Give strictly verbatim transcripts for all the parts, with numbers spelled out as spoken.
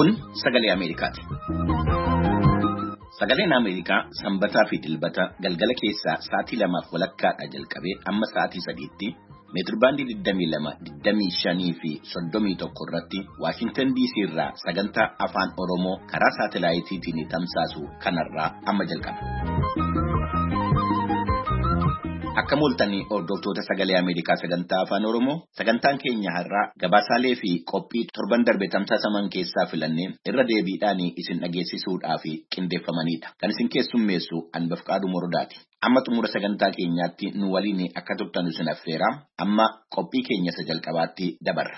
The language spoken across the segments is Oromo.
Kun sagalee Ameerikaati. Sagaleen Ameerikaa sanbataa fi dilbata galgala keessaa sa'aatii lamaaf walakkaadhaa jalqabee amma sa'aatii sadiitti meetirbaandii digdamii lama, digdamii shanii fi soddomii tokko irratti Waashintan D C irraa sagantaa afaan Oromoo karaa saatalaayitiitiin tamsaasu kanarraa amma jalqaba. Akka mul'atanii hordoftoota sagalee Ameerikaa sagantaa afaan Oromoo sagantaan keenya har'aa gabaasaalee fi qophii torban darbe tamsaasaman keessaa filannee irra deebiidhaan isin dhageessisuudhaaf qindeeffamanidha. Kan isin keessummeessu Anbafqaaduu Morodaati. Amma xumura sagantaa keenyaatti nu waliin akka turtan isin affeera. Amma qophii keenya isa jalqabaatti dabarra.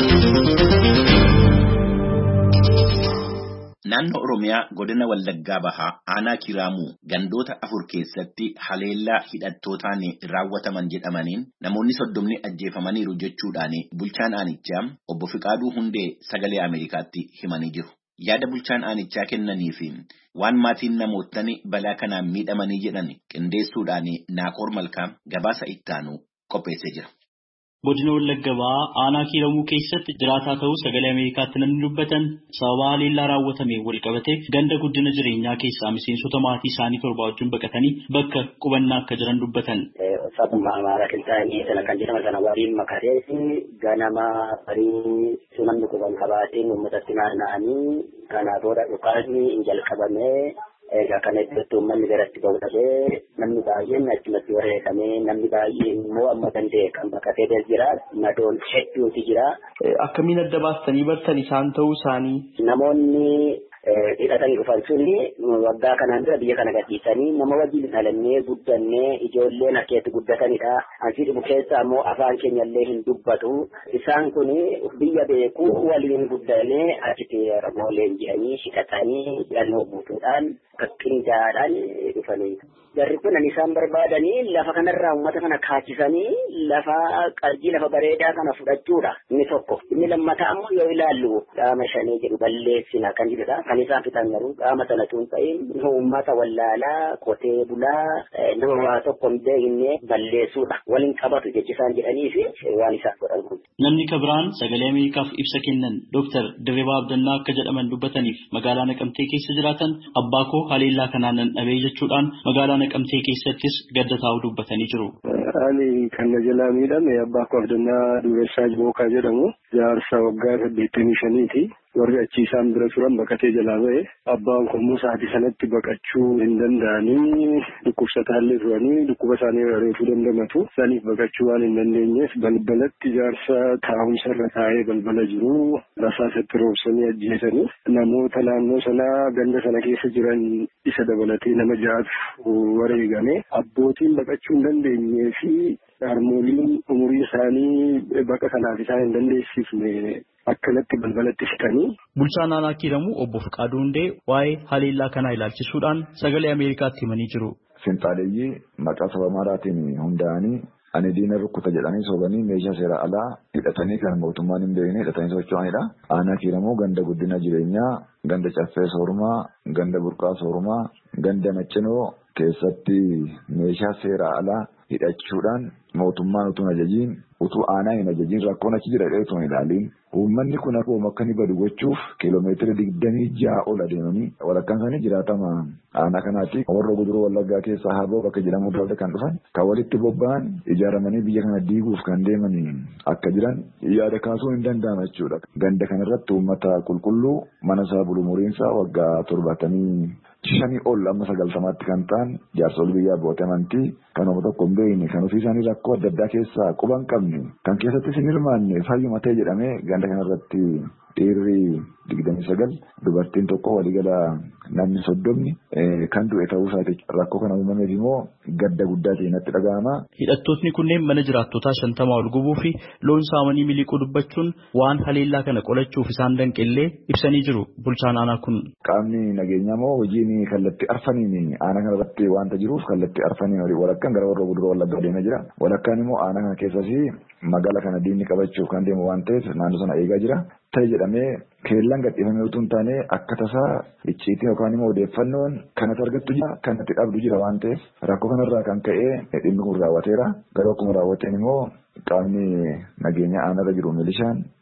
Naannoo Oromiyaa godina Wallaggaa Bahaa aanaa Kiraamuu gandoota afur keessatti haleellaa hidhattootaan raawwataman jedhamaniin namoonni soddomni ajjeefamaniiru jechuudhaan bulchaan aanichaa obbo Fiqaaduu Hundee sagalee Ameerikaatti himanii jiru. Yaada bulchaan aanichaa kennanii fi waan maatiin namootni balaa kanaan miidhamanii jedhan qindeessuudhaan Naaqor Malkaa gabaasa ittaanu qopheessee jira. Godina Wallagga Bahaa aanaa Kiramuu keessatti jiraataa ta'uu sagalee Ameerikaatti namni dubbatan sababa haleellaa raawwatame wal qabatee ganda guddina jireenyaa keessaa miseensota maatii isaanii torba wajjin baqatanii bakka qubannaa akka jiran dubbatan. Sabuma amaaraa qinxaanii sana kan jedhaman sana waliin makatee ganama barii namni quban qabaatiin uummatatti naanna'anii kanaa booda dhukaasni hin jalqabamee. Egaa kana itti uummanni garatti ba'uudhabee namni baay'een achumatti wareegamee namni baay'een immoo amma danda'e kan baqatee jira madoon hedduutu jira. Akkamiin adda baastanii bartan isaan ta'uu isaanii? Namoonni hidhatanii dhufan suni waggaa kanaan dura biyya kana gadhiisanii nama wajjin dhalannee guddannee ijoolleen akkeetti guddatanidha. Ansi dhufu keessa ammoo afaan keenya illee hin dubbatu. Isaan kun biyya beekuu waliin guddannee achitti ramooleen jedhanii hidhatanii hidhannoo guutuudhaan qindaadhaan dhufanii. Jarri kun isaan barbaadanii lafa kanarraa uummata kana kaachisanii lafa qarjii lafa bareedaa kana fudhachuudha. Inni tokko. Inni lammataa ammoo yoo ilaallu qaama shanii jedhu balleessina kan jedhudha. Kan isaan fitan garuu qaama sana tun ta'in uummata wallaalaa qotee bulaa nama waa tokko hin beekne balleessuudha. Waliin qabatu jechisaan jedhanii fi waan isaan godhan kun. Namni kabiraan sagalee Ameerikaaf ibsa kennan Dooktar Dirribii Abdannaa akka jedhaman dubbataniif magaalaa Naqamtee keessa jiraatan abbaa koo haleellaa kanaan nan dhabee jechuudhaan magaalaa Naqamtee keessattis gadda taa'uu dubbatanii jiru. Ani kan na jalaa miidhame abbaa koo Abdannaa Dureessaa Bookaa jedhamu jaarsa waggaa saddeettamii shaniiti. Warri achi isaan bira turan baqatee jalaa ba'e abbaan kun sa'aatii sanatti baqachuu hin danda'anii dhukkubsataallee turanii dhukkuba isaanii reefuu dandamatu saniif baqachuu waan hin dandeenyeef balbalatti jaarsa taa'umsa irra taa'ee balbala jiru rasaasatti roobsanii ajjeesanii namoota naannoo sanaa ganda sana keessa jiran isa dabalatee nama ja'atu wareegame abbootiin baqachuu hin dandeenyee fi harmooliin umurii isaanii baqa kanaaf isaan hin dandeessifne akkanatti balbalatti fitanii. Bulchaan aanaa Kiramuu obbo Fiqaaduu Hundee waa'ee haleellaa kanaa ilaalchisuudhaan sagalee Ameerikaatti himanii jiru. Finxaaleeyyii maqaa saba maraatiin hundaa'anii ani diina rukkuta jedhanii soobanii meeshaa seera alaa hidhatanii kan mootummaan hin beekne hidhatanii socho'anidha. Aanaa Kiramuu ganda guddina jireenyaa, ganda caffee soorumaa, ganda burqaa soorumaa, ganda maccinoo keessatti meeshaa seera alaa hidhachuudhaan mootummaan utuu ajajiin utuu aanaa hin ajajiin rakkoon achi jira dheetu hin ilaaliin uummanni kun akkuma akka inni badu gochuuf kiiloomeetira digdamii ja'a ol adeemanii walakkaan isaanii jiraatama aanaa kanaatti warra guduruu Wallaggaa keessaa Haboo bakka jedhamu irraa kan dhufan kan walitti bobba'an ijaaramanii biyya kana diiguuf kan deemanii akka jiran yaada kaasuu hin danda'ama jechuudha. Ganda kanarratti uummata qulqulluu mana isaa bulu muriinsaa waggaa torbaatamii shanii ol amma sagaltamaatti kan ta'an jaarsolii biyyaa abbootii amantii kan uummata tokko hin beekne kan ofii isaanii rakkoo adda addaa keessaa quba hin qabne kan keessattis hin hirmaanne fayyuma ta'e jedhamee ganda kanarratti dhiirri digdamii sagal dubartiin tokko waliigala namni soddomni kan du'e ta'uu isaati rakkoo kana uumameef immoo gadda guddaa ta'e natti dhaga'ama. Hidhattootni kunneen mana jiraattotaa shantamaa ol gubuu fi loon saamanii miliquu dubbachuun waan haleellaa kana qolachuuf isaan danqillee ibsanii jiru bulchaan aanaa kun. Qaamni nageenyaa moo hojiin kallattii arfaniin aanaa kanarratti waanta jiruuf kallattii arfaniin walakkaan gara warra guduruu Wallaggaa deemaa jira. Walakkaan immoo aanaa kana keessas magaalaa kana diinni qabachuuf kan deemu waan ta'eef naannoo sana eegaa jira. Ta'e jedhamee keellaan gadhiifamee utuu hin taane akka tasaa icciitiin yookaan immoo odeeffannoon kanatti argattu jira kanatti dhabdu jira waan ta'eef rakkoo kanarraa kan ka'e dhimmi kun raawwateera. Garuu akkuma raawwateen immoo qaamni nageenya aanarra jiru milishaan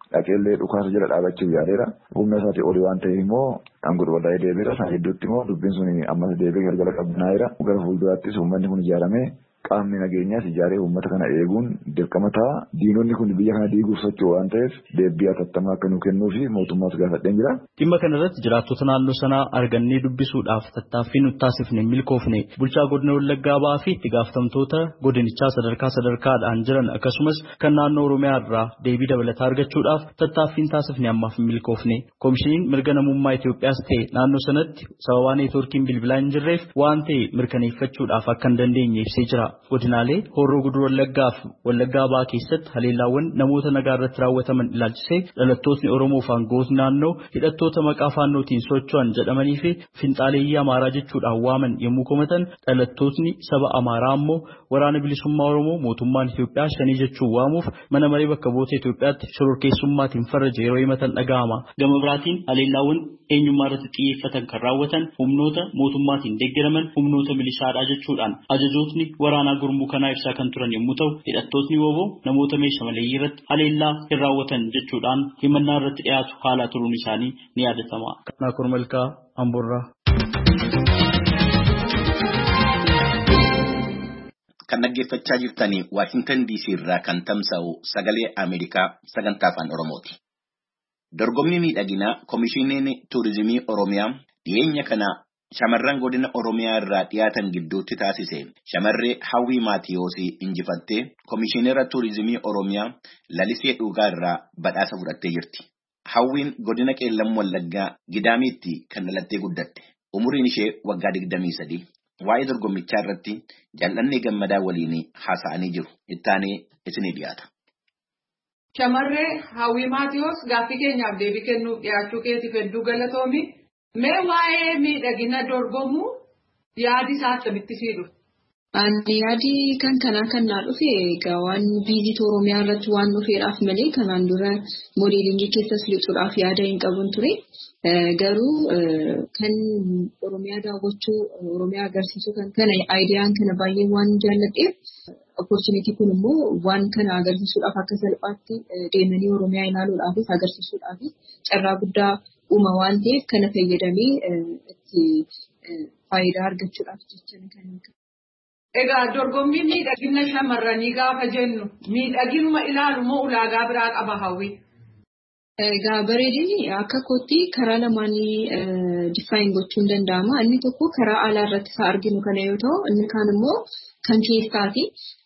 dhaqeellee dhukaasa jala dhaabachuuf yaadeera. Humna isaatii olii waan ta'eef immoo angoo waldaa'ee deebiira. Isaan hedduutti immoo dubbiin sun ammas deebi'ee galgala qabnaa'eera. Gara fuulduraattis uummanni kun ijaaramee qaamni nageenyaas ijaaree uummata kana eeguun dirqama ta'a. Diinonni kun biyya kana diiguuf socho'u waan ta'eef deebii hatattamaa akka nuu kennuu fi mootummaas gaafadheen jira. Dhimma kana irratti jiraattota naannoo sanaa argannee dubbisuudhaaf tattaaffii nutti taasifne milkoofne bulchaa godina Wallaggaa Bahaa fi itti gaafatamtoota godinichaa sadarkaa sadarkaadhaan jiran akkasumas kan naannoo Oromiyaa irraa deebii dabalataa argachuudhaaf tattaaffiin taasifne ammaaf milkoofne. Koomishiniin mirga namummaa Itoophiyaas ta'e naannoo sanatti sababaa neetwoorkiin bilbilaa hin jirreef waan ta'e mirkaneeffachuudhaaf akka hin dandeenye ibsee jira. Godinaalee Horroo Guduruu Wallaggaa fi Wallaggaa Bahaa keessatti haleellaawwan namoota nagaa irratti raawwataman ilaalchisee dhalattootni Oromoo fi aangawoonni naannoo hidhattoota maqaa faannootiin socho'an jedhamanii fi finxaaleeyyii Amaaraa jechuudhaan waaman yommuu komatan dhalattootni saba Amaaraa ammoo waraana bilisummaa Oromoo mootummaan Itoophiyaa shanii jechuun waamuuf mana maree bakka bu'oota Itoophiyaatti shororkeessummaatiin farraje yeroo himatan dhaga'ama. Gama biraatiin haleellaawwan eenyummaa irratti xiyyeeffatan kan raawwatan humnoota mootummaatiin deeggaraman humnoota milishaadhaa jechuudhaan ajajootni waraanaa gurmuu kanaa ibsaa kan turan yommuu ta'u hidhattootni wooboo namoota meeshaa maleeyyii irratti haleellaa hin raawwatan jechuudhaan himannaa irratti dhiyaatu haala turuun isaanii ni yaadatama. Naakur Malkaa Amboorraa. Kan dhaggeeffachaa jirtanii Waashingtan D C irraa kan tamsa'u sagalee Ameerikaa sagantaa afaan Oromooti. Dorgommii miidhaginaa Koomishiniin Tuurizimii Oromiyaa dhiyeenya kana shamarran godina Oromiyaa irraa dhiyaatan gidduutti taasise. Shamarree Hawwii Maatiyoosii injifattee Koomishinera Tuurizimii Oromiyaa Lalisee Dhugaa irraa badhaasa fudhattee jirti. Hawwiin godina Qeellam Wallaggaa Gidaamiitti kan dhalattee guddatte. Umuriin ishee waggaa digdamii sadii. Waa'ee dorgommichaa irratti Jaalannee Gammadaa waliin haasa'anii jiru. Ittaanee isinii dhiyaata. Shamarree Hawwii Maatiyoos gaaffii keenyaaf deebii kennuuf dhiyaachuu keetiif hedduu galatoomi. Mee waa'ee miidhagina dorgomuu yaadi isaa akkamitti sii dhufe? Ani yaadi kan kanaa kan naa dhufe egaa waan viizit Oromiyaa irratti waan dhufeedhaaf malee kanaan dura moodeelingii keessas lixuudhaaf yaada hin qabun ture. Garuu kan Oromiyaa daawwachuu Oromiyaa agarsiisuu kan kana aayidiyaan kana baay'ee waan jaalladheef opportunity kun immoo waan kana agarsiisuudhaaf akka salphaatti deemanii Oromiyaa ilaaluudhaafis agarsiisuudhaaf carraa guddaa uuma waan ta'eef kana fayyadamee itti faayidaa argachuudhaaf jecha kan. Egaa dorgommii miidhagina shamarranii gaafa jennu miidhaginuma ilaalu moo ulaagaa biraa qaba Hawwii? Egaa bareedinni akka kootti karaa lamaanii define gochuun danda'ama. Inni tokko karaa alaa irratti isaa arginu kana yoo ta'u, inni kaan immoo kan keessaati.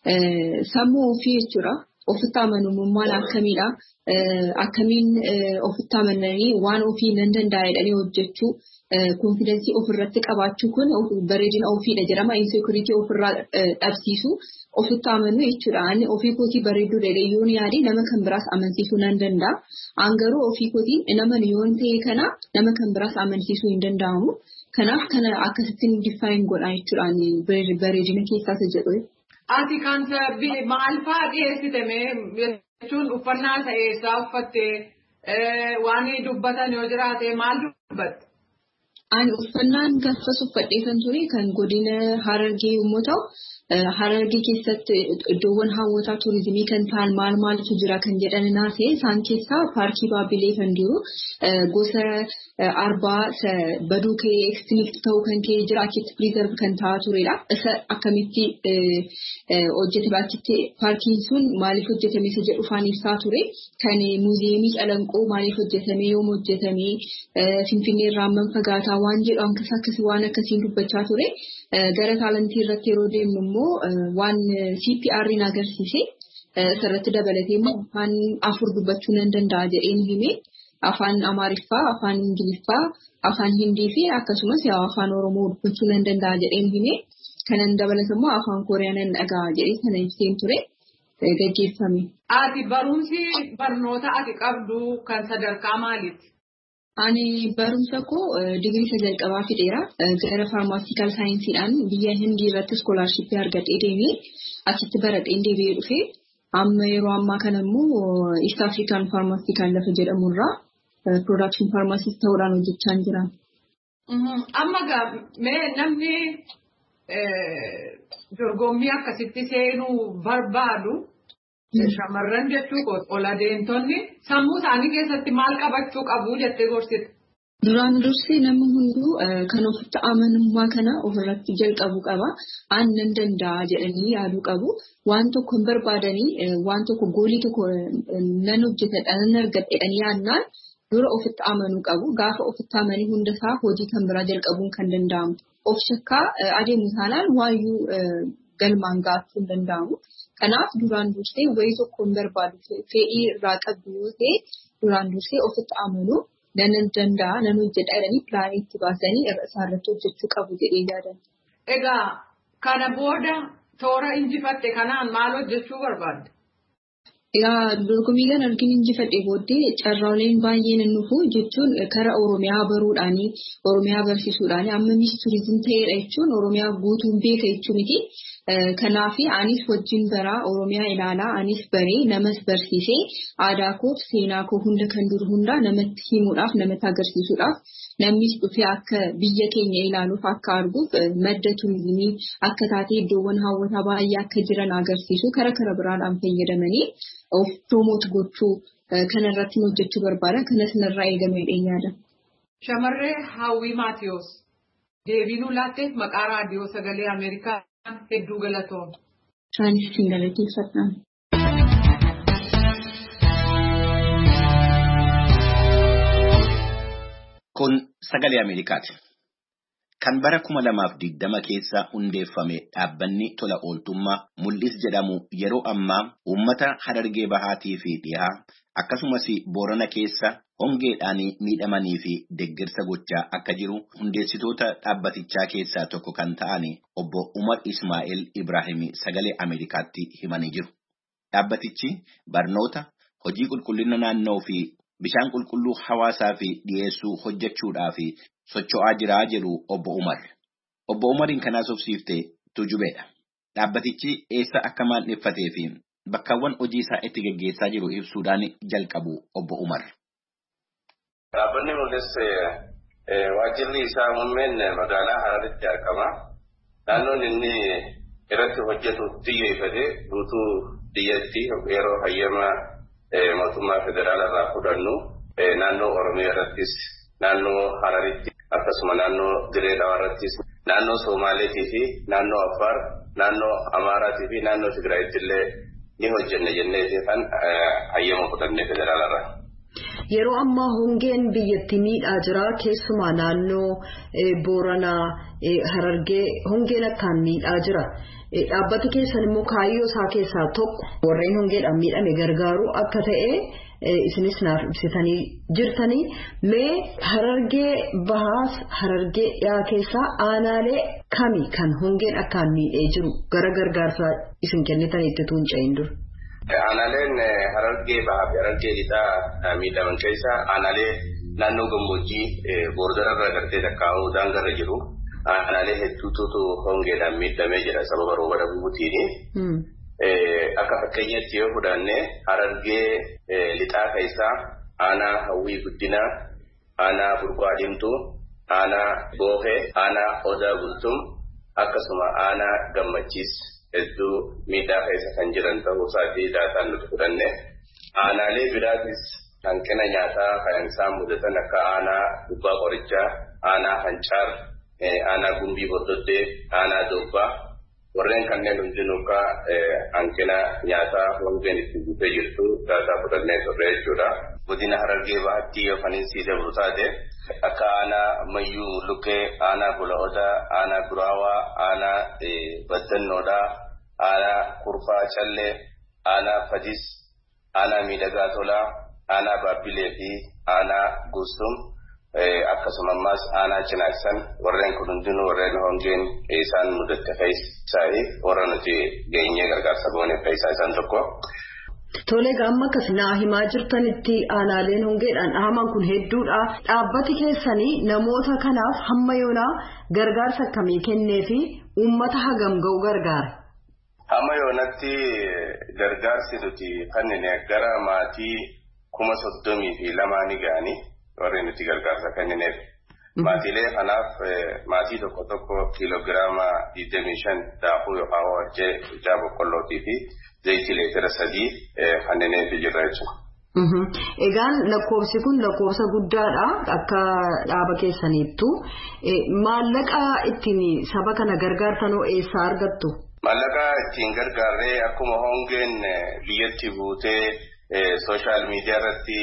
Sammuu ofii jechuudha. Ofitti amanamummaan akkamiidha? Akkamiin ofitti amananii waan ofii nan danda'a jedhanii hojjechuu, konfidensii ofirratti qabaachuu kun bareedina ofiidha jedhama. Insecurity ofirraa dhabsiisu ofitti amanuu jechuudha. Ani ofii kootii bareedduu dha yoon yaade nama kan biraas amansiisuu nan danda'a. Angaruu ofii kootii nama yoon ta'e kana nama kan biraas amansiisuu hin danda'amu. Kanaaf kana akkasittiin define godha jechuudha bareedina keessaas jedhu. Ati kan maal fa'aa dhiyeessitame jechuun uffannaa ta'eessaa uffattee waan dubbatan yoo jiraate maal dubbatte? Ani uffannaan gaafas uffadhee kan ture kan godina Harargee yommuu ta'u, Harargee keessatti iddoowwan hawwataa tuurizimii kan ta'an maal maaltu jira kan jedhan naasee isaan keessaa paarkii Baabilee kan jiru gosa arbaa baduu kee extinct ta'uu kan kee jira achitti preserve kan ta'aa turedha. Isa akkamitti hojjetame achitti paarkiin sun maaliif hojjetame isa jedhu faan ibsaa ture. Kan muuziyeemii Calanqoo maaliif hojjetame yoom hojjetame Finfinnee irraa amman fagaataa waan jedhu akkasii akkasii waan akkasiin dubbachaa ture. Gara taalantii irratti yeroo deemnu immoo waan C P R'n agarsiise sarratti dabalatee immoo afaan afur dubbachuu nan danda'a jedheen hime afaan Amaariffaa, afaan Ingiliffaa, afaan Hindii fi akkasumas yaa afaan Oromoo dubbachuu nan danda'a jedheen hime kanan dabalata immoo afaan Kooriyaa nan dhaga'a jedhee kana ibseen ture gaggeeffame. Ati barumsi barnoota ati qabdu kan sadarkaa maaliiti? Ani barumsa koo digirii jalqabaa fixeera. Gara faarmaasikaal saayinsiidhaan biyya Hindii irratti iskoolaarshippii argadhee deemee achitti baradheen deebi'ee dhufee amma yeroo ammaa kana immoo East African Pharmaceutical lafa jedhamu irraa production pharmacist ta'uudhaan hojjechaa jira. Amma mee namni dorgommii akkasitti seenuu barbaadu Shamarran jechuun ol adeemtonni sammuu isaanii keessatti maal qabachuu qabu jettee gorsite. Duraan dursee namni hunduu kan ofitti amanamummaa kana ofirratti jalqabu qaba. Aannan danda'a jedhanii yaaduu qabu. Waan tokko hin barbaadanii waan tokko goolii tokko nan hojjetadha nan argadha jedhanii yaadnaan dura ofitti amanuu qabu. Gaafa ofitti amanii hundasaa hojii kan biraa jalqabuun kan danda'amu. Of shakkaa adeemu taanaan waayyuu galmaan gaafuu hin danda'amu. Kanaaf duraan dursee wayii tokko hin barbaadu fedhii irraa qabdu yoo ta'e duraan dursee ofitti amanuu. Nan danda'a nan hojjedha jedhanii pilaanii itti baasanii irra isaarratti hojjechuu qabu jedhee yaadan. Egaa kana booda toora injifatte kanaan maal hojjechuu barbaadde? Egaa dorgommii kana arginu injifadhe booddee carraaleen baay'een nufu jechuun karaa Oromiyaa baruudhaanii Oromiyaa barsiisuudhaanii amma miis turizim ta'edha jechuun Oromiyaa guutuun beeka jechuu miti. Kanaaf anis wajjin baraa Oromiyaa ilaalaa anis baree namas barsiisee aadaa koo seenaa koo hunda kan dur hundaa namatti himuudhaaf namatti agarsiisuudhaaf namnis dhufee akka biyya keenya ilaaluuf akka arguuf madda turizimii akka taatee iddoowwan hawwataa baay'ee akka jiran agarsiisu karaa karaa biraadhaan fayyadamanii of promoot gochuu kanarratti hojjechuu barbaada kanas narraa eegamee yaada. Shamarree Hawwii Maatiyoos deebiinuu laatteef maqaa raadiyoo sagalee Ameerikaa hedduu galatoomna. Isaanis isin galateeffadhaan. Kun sagalee Ameerikaati. Kan bara kuma lamaaf digdama keessa hundeeffame dhaabbanni tola ooltummaa Mul'is jedhamu yeroo ammaa uummata Harargee Bahaatii fi Dhihaa akkasumas Boorana keessa hongeedhaan miidhamanii fi deeggarsa gochaa akka jiru hundeessitoota dhaabbatichaa keessaa tokko kan ta'an obbo Umar Ismaa'eel Ibraahim sagalee Ameerikaatti himanii jiru. Dhaabbatichi barnoota, hojii qulqullina naannoo fi bishaan qulqulluu hawaasaa fi dhiyeessuu hojjechuudhaaf socho'aa jiraa jedhu obbo Umar. Obbo Umariin kanaas obsiiftee tujubeedha. Dhaabbatichi eessa akka maandheeffatee fi bakkawwan hojii isaa itti gaggeessaa jiru ibsuudhaan jalqabu obbo Umar. Dhaabbanni Mul'is waajjirri isaa muummeen magaalaa Hararitti argama. Naannoon inni irratti hojjetu xiyyeeffatee guutuu biyyatti yeroo hayyama mootummaa federaalaa irraa fudhannu naannoo Oromiyaa irrattis naannoo Hararitti akkasuma naannoo Diree Dhawaa irrattis naannoo Somaaleetii fi naannoo Affaar naannoo Amaaraatii fi naannoo Tigraayitti illee ni hojjenne jennee kan hayyama fudhannee federaalaa irraa. Yeroo ammaa hongeen biyyatti miidhaa jira keessumaa naannoo Booranaa Harargee hongeen akkaan miidhaa jira. Dhaabbati keessan immoo kaayyoo isaa keessaa tokko warreen hongeedhaan miidhame gargaaru akka ta'e isinis naaf ibsitanii jirtanii mee Harargee Bahaas Harargee Dhihaa keessaa aanaalee kami kan hongeen akkaan miidhee jiru gara gargaarsaa isin kennitanitti tuunca'in dura. Aanaaleen Harargee Bahaa fi Harargee Lixaa miidhaman keessaa aanaalee naannoo gammoojjii boordararra gartee takkaa'uu daangarra jiru. Aanaalee hedduutu hongeedhaan miidhamee jira sababa rooba dhabuutiini. Akka fakkeenyaatti yoo fudhanne Harargee Lixaa keessaa aanaa Hawwii Guddinaa, aanaa Burqaa Dimtuu, aanaa Boohee, aanaa Odaa Bultum akkasuma aanaa Gammachiis hedduu miidhaa keessa kan jiran ta'uu isaatii daataan nuti fudhanne. Aanaalee biraatis hanqina nyaataa kan isaan mudatan akka aanaa Gubbaa Qorichaa, aanaa Hancaar, aanaa Gumbii Bordoddee, aanaa Dobbaa warreen kanneen hundinuu akka hanqina nyaataa hongeen itti guutee jirtu daataa fudhannee turre jechuudha. Godina Harargee Bahaatti yoo kan inni dabru taate akka aanaa Mayyuu Luqqee, aanaa Bula Odaa, aanaa Guraawaa, aanaa Baddannoodhaa, aanaa Kurfaa Callee, aanaa Fadis, aanaa Miidhagaa Tolaa, aanaa Baabbilee fi aanaa Guustum akkasuma ammas aanaa Cinaaksan warreen kun hundinuu warreen hongeen isaan mudatte keessaa warra nuti geenyee gargaarsa goone keessaa isaan tokko. Tole amma akkas naa himaa jirtanitti aanaaleen hongeedhaan dhahaman kun hedduudha. Dhaabbati keessanii namoota kanaaf hamma yoonaa gargaarsa akkamii kennee fi uummata hagam ga'u gargaara? Hamma yoonatti gargaarsi nuti kennine gara maatii kuma soddomii fi lamaanii ga'anii warreen nuti gargaarsa kennineef. Maatiilee kanaaf maatii tokko tokko kiiloogiraama digdamii shan daakuu yookaan wajjee ijaa boqqollootii fi zayitii leetira sadii kanneeniitu jira jechuudha. Egaan lakkoofsi kun lakkoofsa guddaadha akka dhaaba keessaniittu. Maallaqa ittiin saba kana gargaartanoo eessaa argattu? Maallaqa ittiin gargaarree akkuma hongeen biyyatti buutee sooshaal miidiyaa irratti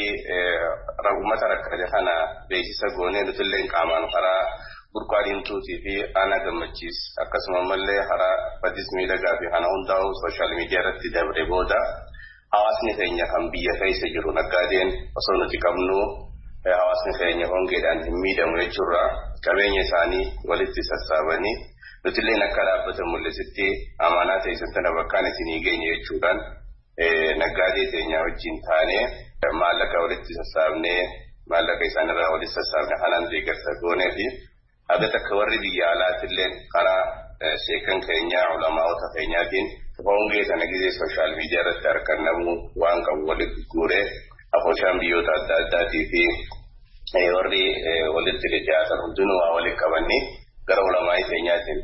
uummata rakkate kana beeksisa goonee nuti illee qaamaan karaa burqaa diimtuutii fi aanaa gammachiis akkasuma mallee karaa baddis miidhagaa fi kana hundaa'u sooshaal miidiyaa irratti dabre booda hawaasni keenya kan biyya keessa jiru naggaadeen osoo nuti qabnu hawaasni keenya hongeedhaan hin miidhamu jechuudha qabeenya isaanii walitti sassaabanii nuti illee akka dhaabbata mul'isitti amaanaa ta'isaan tana bakkaan isinii geenye jechuudhaan naggaadee keenya wajjin taanee maallaqa walitti sassaabnee maallaqa isaanirraa walitti sassaabne kanaan deeggarsa goonee fi akka takka warri biyya alaatillee karaa sheekan keenyaa ulamaa'ota keenyaatiin hongee sana gisee sooshaal miidiyaa irratti argannamu waan qabu walitti guuree afooshaan biyyoota adda addaatii fi warri walitti dhiyaatan hundinuu waa walitti qabannee gara ulamaa'ii keenyaatiin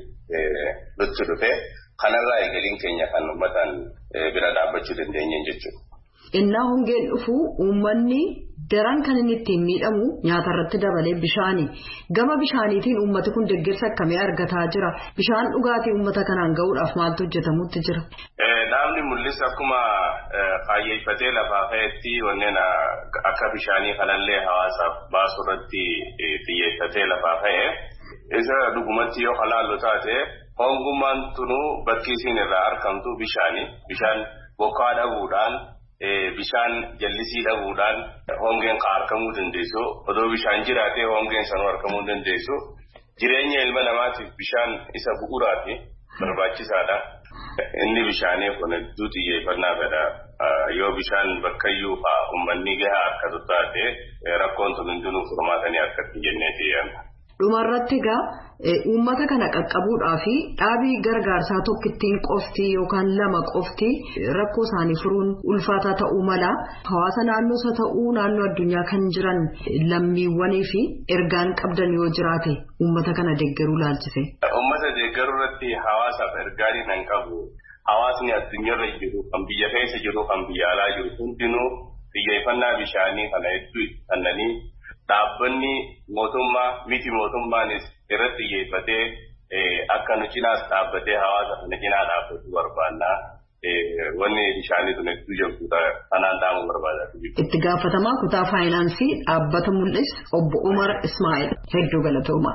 nutti dhufe kanarraa eegaliin keenya kan uummataan bira dhaabbachuu dandeenyeen jechuudha. Innaa hongeen dhufu uummanni daran kan inni ittiin miidhamu nyaata irratti dabalee bishaani. Gama bishaaniitiin uummati kun deeggarsa akkamii argataa jira? Bishaan dhugaatii uummata kanaan gahuudhaaf maaltu hojjetamutti jira? Dhaabni mul'is akkuma kaayyeeffatee lafaa ka'etti wanneen akka bishaanii kanallee hawaasaaf baasu irratti xiyyeeffatee lafaa ka'e. Isa dhugumatti yoo halaallu taate hongummaan tunuu bakki isiin irraa argamtu bishaani. Bishaan bokkaa dhabuudhaan bishaan jallisii dhabuudhaan hongeen kan argamuu dandeessu. Odoo bishaan jiraatee hongeen sanuu argamuu dandeessu. Jireenya ilma namaatiif bishaan isa bu'uuraa fi barbaachisaadha. Inni bishaanii kun hedduu xiyyeeffannaa fedha. Yoo bishaan bakkayyuu fa'aa uummanni gahaa akkatu taate rakkoon tun hundinuu furmaatanii akkatti jenneeti yaadna. Dhumarratti egaa uummata kana qaqqabuudhaa fi dhaabii gargaarsaa tokkittiin qofti yookaan lama qofti rakkoo isaanii furuun ulfaataa ta'uu mala hawaasa naannoo isa ta'uu naannoo addunyaa kan jiran lammiiwwanii fi ergaan qabdan yoo jiraate uummata kana deeggaruu laalchise. Uummata deeggaruu irratti hawaasaaf ergaan nan qabu. Hawaasni addunyaarra jiru kan biyya keessa jiru kan biyya alaa jiru hundinuu xiyyeeffannaa bishaanii kana hedduu kannanii. Dhaabbanni mootummaa miti mootummaanis irratti xiyyeeffatee akka nu cinaas dhaabbatee hawaasa kana cinaa dhaabbatu barbaanna. Wanni bishaanii sun hedduu jirtuudha kanaan dhaamuu barbaada. Itti gaafatamaa kutaa faayinaansii dhaabbata mul'is obbo Umar Ismaa'il hedduu galatooma.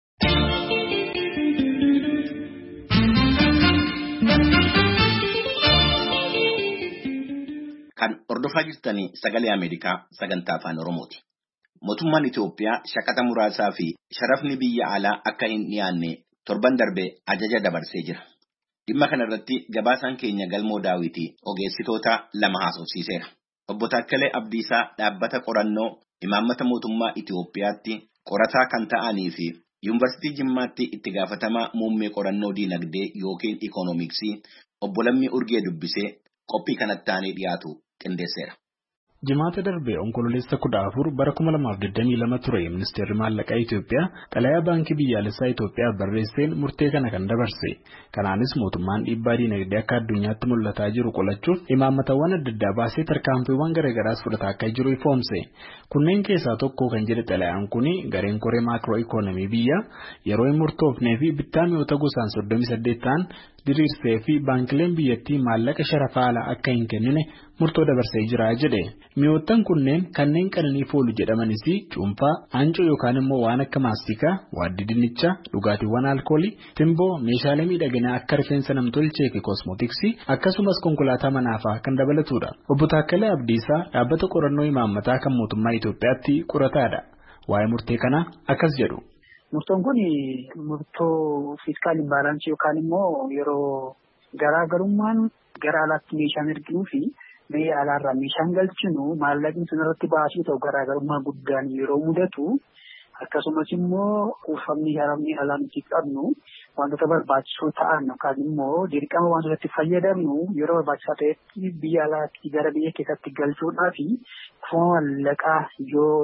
Kan hordofaa jirtanii sagalee Ameerikaa sagantaa afaan Oromooti. Mootummaan Itoophiyaa shaqaxa muraasaa fi sharafni biyya alaa akka hin dhiyaanne torban darbe ajaja dabarsee jira. Dhimma kana irratti gabaasaan keenya Galmoo Daawiti ogeessitoota lama haasofsiiseera. Obbo Taakkalee Abdiisaa dhaabbata qorannoo imaammata mootummaa Itoophiyaatti qorataa kan ta'anii fi Yuunivarsiitii Jimmaatti itti gaafatamaa muummee qorannoo diinagdee yookiin ikoonomiksii obbo Lammii Urgee dubbisee qophii kanatti aanee dhiyaatu qindeesseera. Jimaata darbe onkololeessa kudha afur bara kuma lamaaf digdamii lama ture ministeerri maallaqaa Itoophiyaa xalayaa baankii biyyaalessaa Itoophiyaa barreesseen murtee kana kan dabarse. Kanaanis mootummaan dhiibbaa diinagdee akka addunyaatti mul'ataa jiru qolachuuf imaammatawwan adda addaa baasee tarkaanfiiwwan garaagaraas fudhataa akka jiru ifoomse. Kunneen keessaa tokko kan jedhe xalayaan kuni gareen koree maakiroo ikoonomii biyya yeroo hin murtoofnee fi bittaa mi'oota gosaan soddomii saddeet ta'an diriirsee fi baankileen biyyattii maallaqa sharafa alaa akka hin kennine murtoo dabarsee jira jedhe. Mi'oottan kunneen kanneen qananiif oolu jedhamanis cuunfaa, aancoo yookaan immoo waan akka maastikaa, waaddii dinnichaa, dhugaatiiwwan alkoolii, timboo, meeshaalee miidhaginaa akka rifeensa namtolchee fi koosmootiksii akkasumas konkolaataa manaafaa kan dabalatudha. Obbo Taakkalee Abdiisaa dhaabbata qorannoo imaammataa kan mootummaa Itoophiyaatti qorataadha. Waa'ee murtee kanaa akkas jedhu. Murtoon kun murtoo fiiskaal imbaalansii yookaan immoo yeroo garaagarummaan gara alaatti meeshaan erginuu fi biyya alaarraa meeshaan galchinu maallaqni sun irratti baasuu ta'u garaagarummaa guddaan yeroo mudatu akkasumas immoo kuufamni haramni alaa nuti qabnu wantoota barbaachisoo ta'an yookaan immoo dirqama wantoota itti fayyadamnu yeroo barbaachisaa ta'etti biyya alaatti gara biyya keessatti galchuudhaa fi kuufama maallaqaa yoo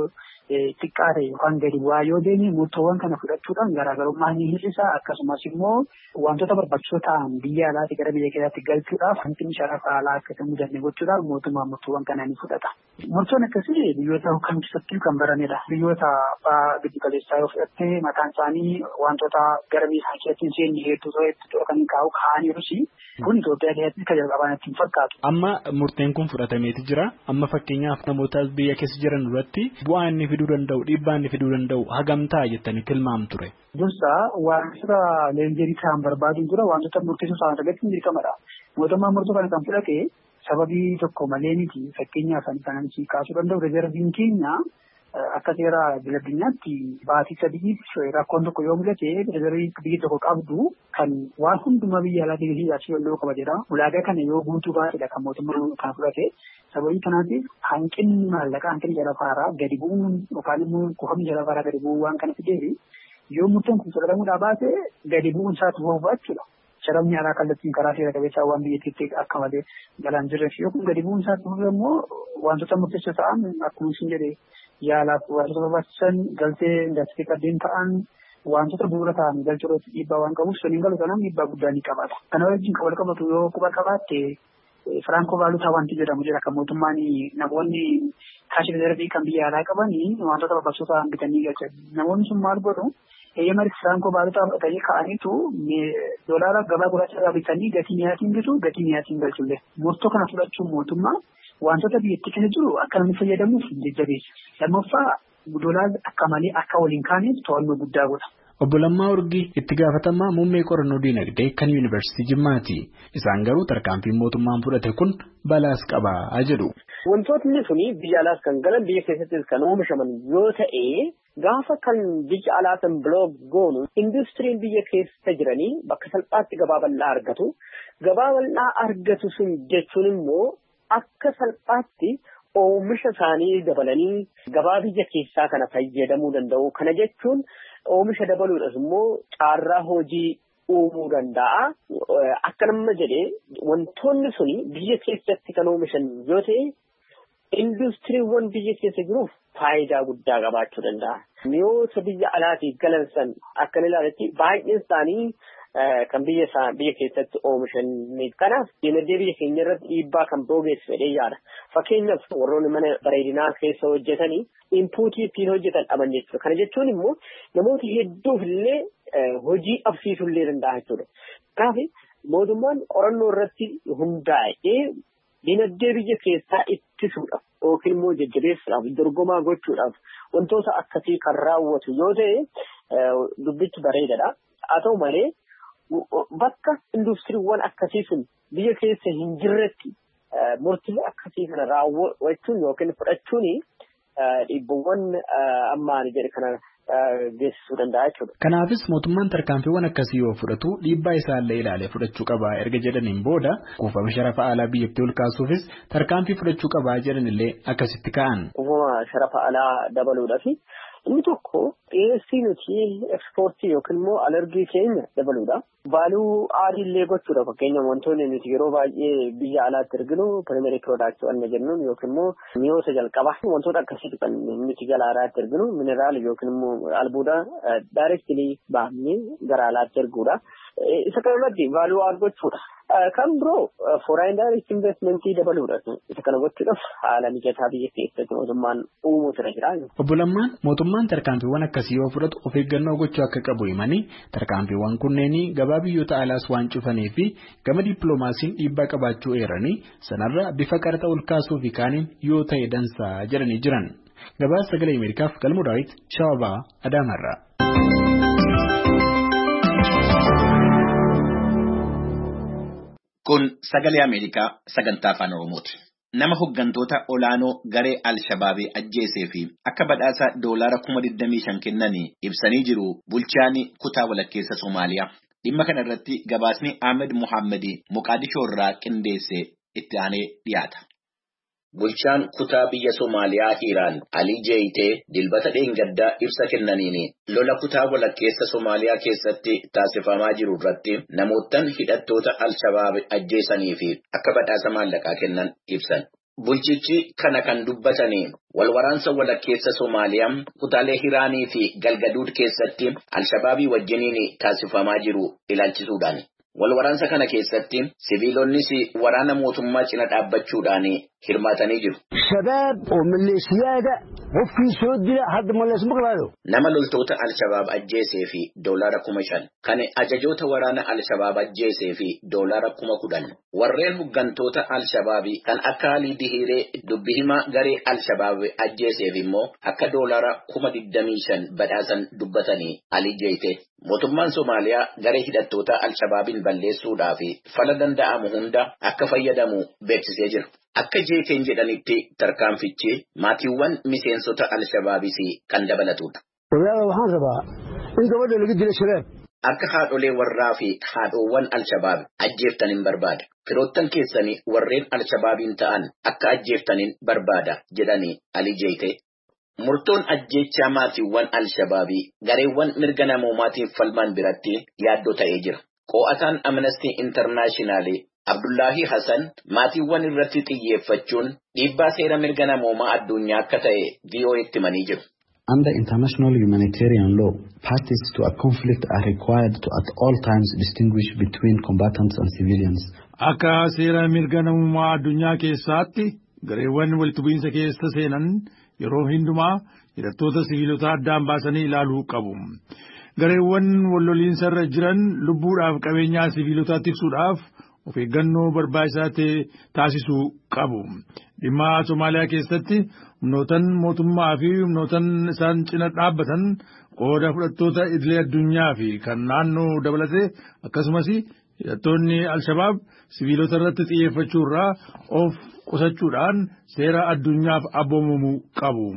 xiqqaa ta'e yookaan gadi bu'aa yoo deeme murtoowwan kana fudhachuudhaan garaagarummaa ni hir'isa akkasumas immoo wantoota barbaachisoo ta'an biyya alaatii gara biyya keessaatti galchuudhaaf hanqinni sharafa alaa akka hin mudanne gochuudhaan mootummaan murtoowwan kana ni fudhata. Murtoon akkasii biyyoota kam keessatti kan baramedha. Biyyoota abbaa giddu galeessaa yoo fudhatte mataan isaanii wantoota gara biyya isaa keessatti hin seenne hedduu hedduu kan kaa'u kaa'aniirus kun Itoophiyaa keessatti kan jalqabaan ittiin fakkaatu. Amma murteen kun fudhatameeti jira. Amma fakkeenyaaf namoota biyya keessa jiran duratti bu'aa inni fiduu danda'u dhiibbaa inni fiduu danda'u hagam ta'a jettanii tilmaamtu ture. Dursa wantoota leenjerii ta'an barbaadu dura wantoota murteessoo ta'an irratti hin dirqamadha. Mootummaan murtoo kana kan fudhate sababii tokko malee miti fakkeenyaaf kan si kaasuu danda'u rezerviin keenya akka seera addunyaatti baatii sadiif rakkoon tokko yoo mul'ate rezervii biyyi tokko qabdu kan waan hundumaa biyya alaatii keessatti yoo qaba jedha. Ulaagaa kana yoo guutuu baatedha kan mootummaan kan fudhate. Sababii kanaatiif hanqinni maallaqaa hanqinni jalafaaraa gadi bu'uun yookaan immoo kuufamni jalafaaraa gadi bu'uun waan kana fideefi yoo murtoon kun fudhatamuudhaa baate gadi bu'uun isaatti boobaa jechuudha. Sharafni alaa kallattiin karaa seera qabeessaa waan biyyattiitti akka malee galaan jirreef yoo kun gadi bu'uun isaatti boobaa immoo wantoota murteessoo ta'an akkuma isin jedhe yaalaaf wantoota barbaachisan galtee indaastirii kanneen ta'an wantoota bu'uura ta'an galchuudhaaf dhiibbaa waan qabuuf suniin galu kanaan dhiibbaa guddaa ni qabaata. Kana wajjin kan wal qabatu yoo quba qabaatte Firankoo vaalutaa wanti jedhamu jira kan mootummaan namoonni kaashi rezervii kan biyya alaa qabanii wantoota barbaachisoo ta'an bitanii galchan. Namoonni sun maal godhu eeyyama firankoo vaalutaa fudhatanii ka'aniitu doolaara gabaa gurraacha irraa bitanii gatii miyaatiin bitu gatii miyaatiin galchullee. Murtoo kana fudhachuun mootummaa wantoota biyyattii keessa jiru akka namni fayyadamuuf jajjabeessa. Lammaffaa doolaarri akka malee akka waliin kaaneef to'annoo guddaa godha. Obbo Lammaa Urgii itti gaafatamaa muummee qorannoo diinagdee kan yuunivarsiitii Jimmaati. Isaan garuu tarkaanfiin mootummaan fudhate kun balaas qabaa jedhu. Wantootni suni biyya alaas kan galan biyya keessattis kan oomishaman yoo ta'e gaafa kan biyya alaatiin biloo goonu industiriin biyya keessa jiranii bakka salphaatti gabaa bal'aa argatu. Gabaa bal'aa argatu sun jechuun immoo akka salphaatti oomisha isaanii dabalanii gabaa biyya keessaa kana fayyadamuu danda'u. Kana jechuun oomisha dabaluudhaaf immoo carraa hojii uumuu danda'a. Akka nama jedhee wantoonni suni biyya keessatti kan oomishan yoo ta'e industiriiwwan biyya keessa jiruuf faayidaa guddaa qabaachuu danda'a. Mi'oota biyya alaatii galan san akka ilaaletti baay'een isaanii kan biyya isaa biyya keessatti oomishan. Kanaaf dinagdee biyya keenya irratti dhiibbaa kan geessisu fedhee yaada. Fakkeenyaaf warroonni mana bareedinaa keessa hojjetanii inpuutii ittiin hojjetan dhaban jechuudha. Kana jechuun immoo namoota hedduuf illee hojii dhabsiisuu illee danda'a jechuudha. Kanaaf mootummaan qorannoo irratti hundaa'ee dinagdee biyya keessaa ittisuudhaaf yookiin immoo jajjabeessuudhaaf dorgomaa gochuudhaaf wantoota akkasii kan raawwatu yoo ta'e dubbichi bareedaadha. Haa ta'u malee bakka industiriiwwan akkasii sun biyya keessa hin jirretti murtii akkasii kana raawwachuun yookiin fudhachuun dhiibbawwan ammaan jedhe kana geessisuu danda'a jechuudha. Kanaafis mootummaan tarkaanfiiwwan akkasii yoo fudhatu dhiibbaa isaallee ilaalee fudhachuu qaba erga jedhaniin booda kuufama sharafa alaa biyyattii ol kaasuufis tarkaanfii fudhachuu qaba jedhanillee akkasitti ka'an. Kuufama sharafa alaa dabaluudhaaf inni tokko dhiyeessii nuti ekspoortii yookiin immoo alergii keenya dabaluudha. Baaluu aadiillee gochuudha. Fakkeenyaaf wantoonni nuti yeroo baay'ee biyya alaatti erginu pirimerii piroodaaktii wanna jennuun yookiin immoo mi'oota jalqabaa wantoota akkasiitu kan nuti gara alaatti erginu mineraal yookiin immoo albuuda daayirektilii baafnee gara alaatti erguudha. Isa kanarratti baaluu aad gochuudha. Kan biroo foreign direct investmentii dabaluudha. Isa kana gochuudhaaf haala mijataa biyya keessatti mootummaan uumuutu jira. Obbo Lammaan mootummaan tarkaanfiiwwan akkasii yoo fudhatu of eeggannoo gochuu akka qabu himanii tarkaanfiiwwan kunneen gabaa biyyoota alaas waan cufanii fi gama dippiloomaasiin dhiibbaa qabaachuu eeranii sanarra bifa qarxa ol kaasuu fi kaaniin yoo ta'e dansaa jedhanii jiran. Gabaasa sagalee Ameerikaaf Galmoo Daawit Shawabaa Adaamarraa. Kun sagalee Ameerikaa sagantaa afaan Oromooti. Nama hoggantoota olaanoo garee Al-Shabaabii ajjeesee fi akka badhaasa doolaara kuma digdamii shan kennanii ibsanii jiru bulchaan kutaa walakkeessa Somaaliyaa. Dhimma kana irratti gabaasni Ahmed Muhammad Moqaadishoo irraa qindeesse itti aanee dhiyaata. Bulchaan kutaa biyya Somaaliyaa Hiiraan Alii Jeeyitee dilbata dheengaddaa ibsa kennaniin lola kutaa walakkeessa Somaaliyaa keessatti taasifamaa jiru irratti namootaan hidhattoota Al-Shabaab ajjeesanii fi akka badhaasa maallaqaa kennan ibsan. Bulchichi kana kan dubbatanii walwaraansa walakkeessa Somaaliyaa kutaalee Hiraanii fi Galgaduud keessatti Alshabaabii wajjiniin taasifamaa jiru ilaalchisuudhaan. Walwaraansa kana keessatti siviilonnis waraana mootummaa cina dhaabbachuudhaan hirmaatanii jiru. Shabaab oo maleeshiyaada qofkii soo dila hadda malees maqlaado. Nama loltoota Alshabaab ajjeesee fi doolaara kuma shan. Kan ajajoota waraana Alshabaab ajjeesee fi doolaara kuma kudhan. Warreen hoggantoota Alshabaabii kan akka Alii Dihiree dubbi himaa garee Alshabaab ajjeeseef immoo akka doolaara kuma digdamii shan badhaasan dubbatanii Alii Jeeyite. Mootummaan Somaaliyaa garee hidhattoota Alshabaabiin balleessuudhaaf fala danda'amu hunda akka fayyadamu beeksisee jira. Akka jeeteen jedhanitti tarkaanfichi maatiiwwan miseensota Alshabaabiis kan dabalatudha. Walaala waxaan rabaa in gabadha laga dilo shabaab. Akka haadholee warraa fi haadhoowwan Alshabaab ajjeeftan hin barbaada. Firoottan keessanii warreen Alshabaabiin ta'an akka ajjeeftan hin barbaada jedhanii Alii Jeeyite. Murtoon ajjechaa maatiiwwan Alshabaabii gareewwan mirga namoomaatiif falman biratti yaaddoo ta'ee jira. Qo'ataan Amnesty International Abdullahi Hassan maatiiwwan irratti xiyyeeffachuun dhiibbaa seera mirga namoomaa addunyaa akka ta'e V O A'tti himanii jiru. Under international humanitarian law, parties to a conflict are required to at all times distinguish between combatants and civilians. Akka seera mirga namoomaa addunyaa keessaatti gareewwan walitti bu'iinsa keessa seenan yeroo hundumaa hidhattoota siviilota addaan baasanii ilaaluu qabu. Gareewwan walloliinsa irra jiran lubbuudhaaf qabeenyaa siviilotaa tiksuudhaaf of eeggannoo barbaachisaa ta'e taasisuu qabu. Dhimma Somaaliyaa keessatti humnootan mootummaa fi humnootan isaan cina dhaabbatan qooda fudhattoota idilee addunyaa fi kan naannoo dabalatee akkasumas hidhattoonni Alshabaab siviilota irratti xiyyeeffachuu irraa of qusachuudhaan seera addunyaaf abboomamuu qabu.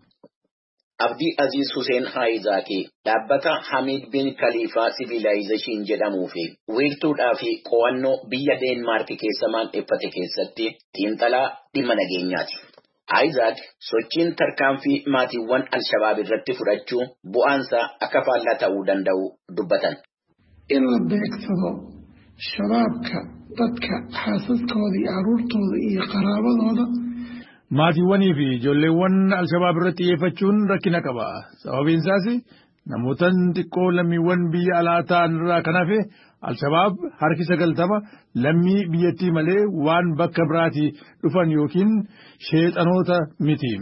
Abdii Aziz Hussein Haayizaaki dhaabbata Hamid bin Khalifa Civilization jedhamuu fi wiirtuudhaa fi qo'annoo biyya Deenmaark keessa maandheeffate keessatti xiinxalaa dhimma nageenyaati. Haayizaak sochiin tarkaanfii maatiiwwan Alshabaab irratti fudhachuu bu'aansaa akka faallaa ta'uu danda'u dubbatan. In la beegsado shabaabka dadka xaasaskooda iyo carruurtooda iyo qaraabadooda. Maatiiwwanii fi ijoolleewwan Alshabaab irratti xiyyeeffachuun rakkina qaba. Sababiin isaas namootan xiqqoo lammiiwwan biyya alaa ta'an irraa kan hafe Alshabaab harki sagaltama lammii biyyattii malee waan bakka biraatii dhufan yookiin sheexanoota miti.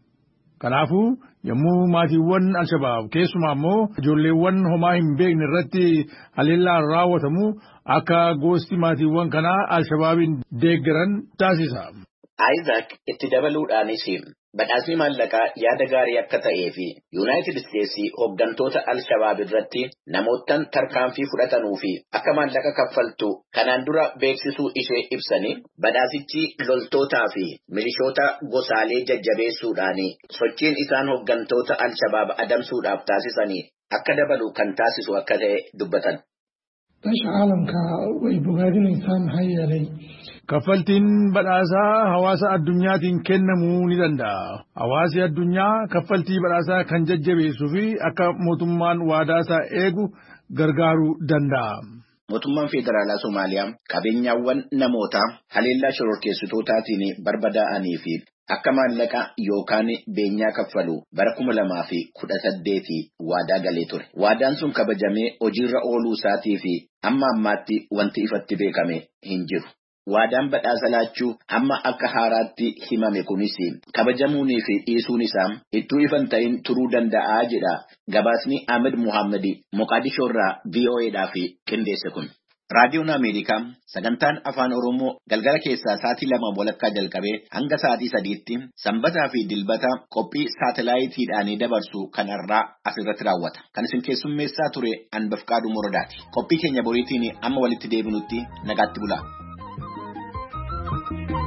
Kanaafuu yommuu maatiiwwan Alshabaab keessumaa immoo ijoolleewwan homaa hin beekne irratti haleellaan raawwatamu akka gosti maatiiwwan kanaa Alshabaabiin deeggaran taasisa. Isaac itti dabaluudhaanis badhaasni maallaqaa yaada gaarii akka ta'ee fi Yuunaayitid Isteetsi hooggantoota Alshabaab irratti namootan tarkaanfii fudhatanuu fi akka maallaqa kaffaltu kanaan dura beeksisuu ishee ibsanii badhaasichi loltootaa fi milishoota gosaalee jajjabeessuudhaan sochiin isaan hooggantoota Alshabaab adamsuudhaaf taasisanii akka dabalu kan taasisu akka ta'e dubbatan. Basha caalamka way bogaadinaysaa maxaa yeelay. Kaffaltiin badhaasaa hawaasa addunyaatiin kennamuu ni danda'a. Hawaasi addunyaa kaffaltii badhaasaa kan jajjabeessuu fi akka mootummaan waadaasaa eegu gargaaruu danda'a. Mootummaan Federaalaa Somaaliyaa qabeenyaawwan namootaa haleellaa shororkeessitootaatiin barbadaa'anii fi akka maallaqa yookaan beenyaa kaffalu bara kuma lamaa fi kudha saddeetii waadaa galee ture. Waadaan sun kabajamee hojiirra ooluu isaatii fi amma ammaatti wanti ifatti beekame hin jiru. Waadaan badhaasa laachuu amma akka haaraatti himame kunis kabajamuunii fi dhiisuun isaa ittuu ifan ta'in turuu danda'aa jedha gabaasni Ahmed Muhammad Moqaadishoo irraa V O A'dhaaf qindeesse kun. Raadiyoon Ameerikaa sagantaan afaan Oromoo galgala keessaa sa'aatii lama walakkaa jalqabee hanga sa'aatii sadiitti sanbataa fi dilbata qophii saatalaayitiidhaan dabarsu kanarraa asirratti raawwata. Kan isin keessummeessaa ture Anbafqaaduu Morodaati. Qophii keenya boriitiin amma walitti deebinutti nagaatti bulaa. Thank you.